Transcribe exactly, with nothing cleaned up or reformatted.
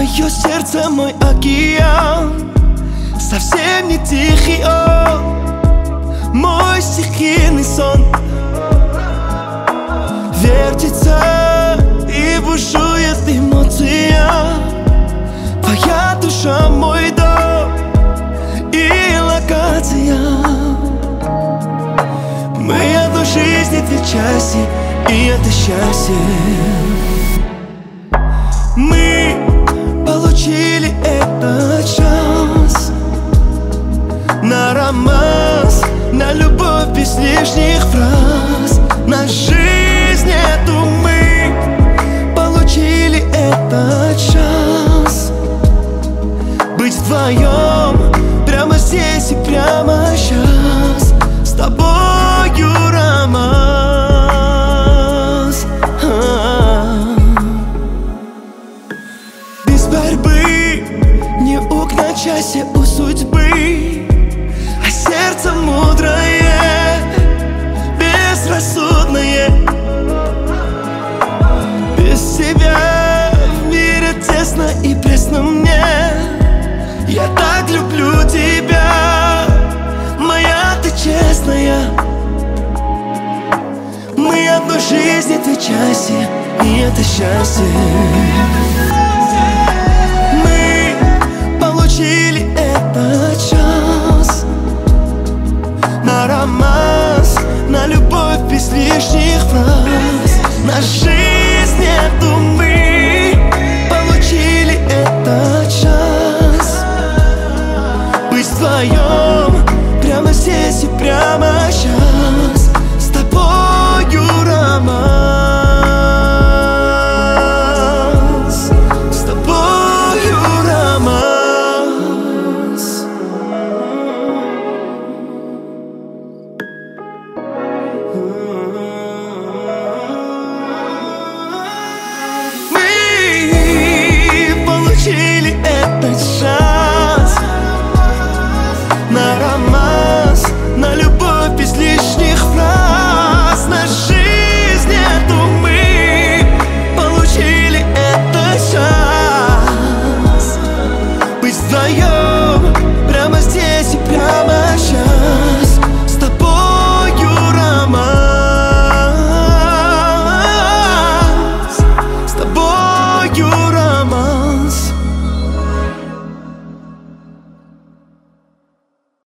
Твое сердце мой океан, совсем не тихий он, мой стихийный сон. Вертится и бушует эмоция, твоя душа мой дом и локация. Мы одной жизни две части, и это счастье. Мы получили этот шанс на романс, на любовь без лишних фраз, на жизнь эту. Мы получили этот шанс быть вдвоем прямо здесь и прямо сейчас. С тобою романс, без борьбы, не угнать счастье у судьбы, а сердце мудрое, безрассудное. Без тебя в мире тесно и пресно мне. Я так люблю тебя, моя ты честная. Мы одной жизни две части, и это счастье. Мы получили этот шанс на романс, на любовь без лишних фраз, на жизнь эту. Мы получили этот шанс быть вдвоем